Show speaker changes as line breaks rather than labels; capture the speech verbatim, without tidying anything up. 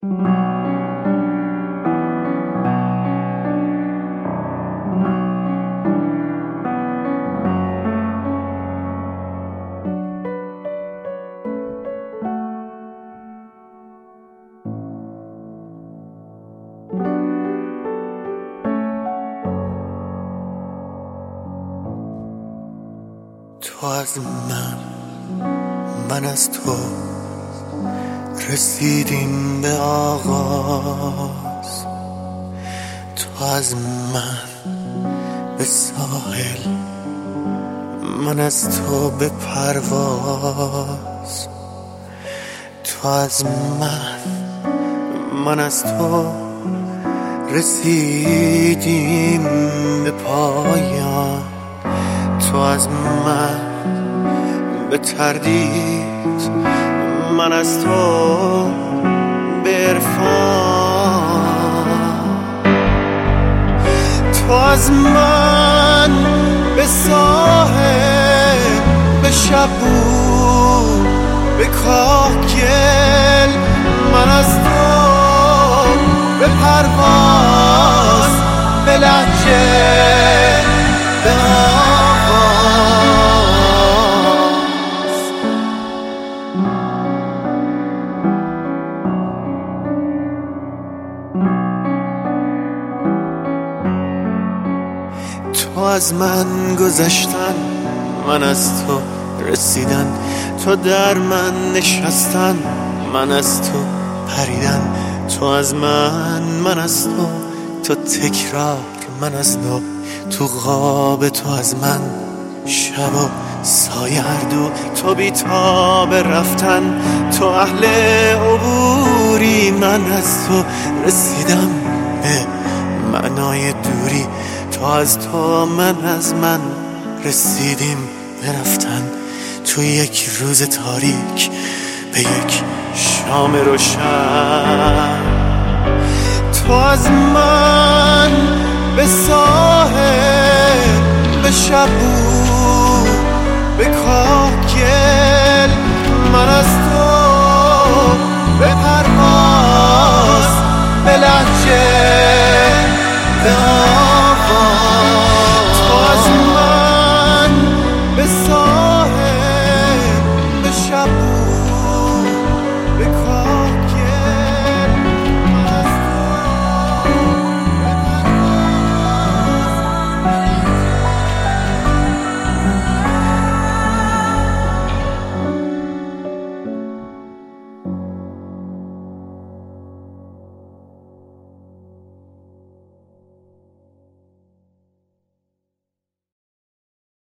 تو از من، من از تو رسیدیم به آغاز. تو از من به ساحل، من از تو به پرواز. تو از من، من از تو رسیدیم به پایان. تو از من به تردید، من از تو به عرفان. تو از من به ساحل، به شبون، به کاهگل، من از تو به پرواز، به لهجه، به تو از من گذشتن، من از تو رسیدن. تو در من نشستن، من از تو پریدن. تو از من، من از تو، تو تکرار، من از نو. تو خواب تو از من، شب و سایه هر دو. تو بی‌تاب رفتن، تو اهل عبوری. من از تو رسیدم به معنای دوری. تو از تو، من از من رسیدیم به رفتن. تو یک روز تاریک، به یک شام روشن. تو از من به ساحل، به شبون، به کاهگل، من از